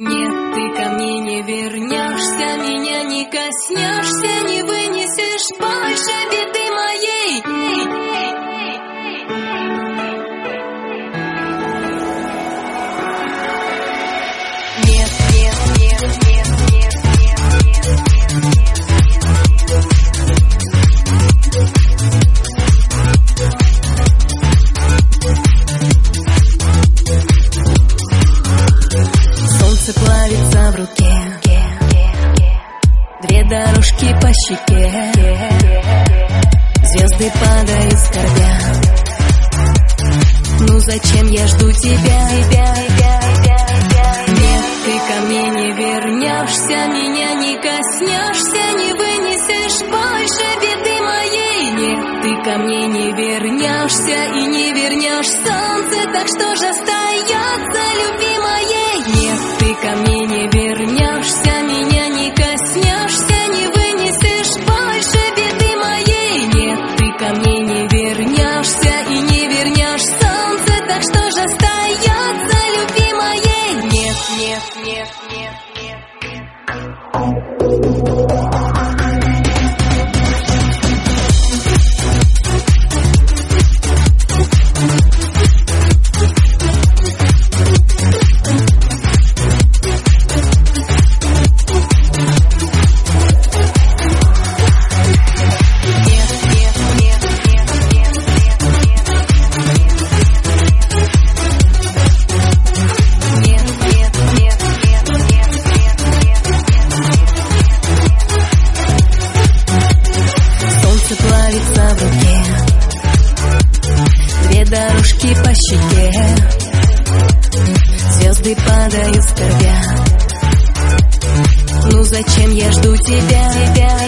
Нет, ты ко мне не вернешься, меня не коснешься, не вынесешь больше беды моей. Нет, нет, нет, нет, нет, нет, солнце плавится в руке, две дорожки по щеке, звезды падают скорбя. Ну зачем я жду тебя? Нет, ты ко мне не вернешься, меня не коснешься, не вынесешь больше беды моей. Нет, ты ко мне не вернешься и не вернешь солнце, так что же остается любви моей? Нет, ты ко мне не вернешься, меня не коснешься, не вынесешь больше беды моей. Нет, ты ко мне не вернешься и не вернешь солнце, так что же остается любви моей? Нет, нет, нет, нет, нет, плавится в руке, две дорожки по щеке, звезды падают скорбя. Ну зачем я жду тебя?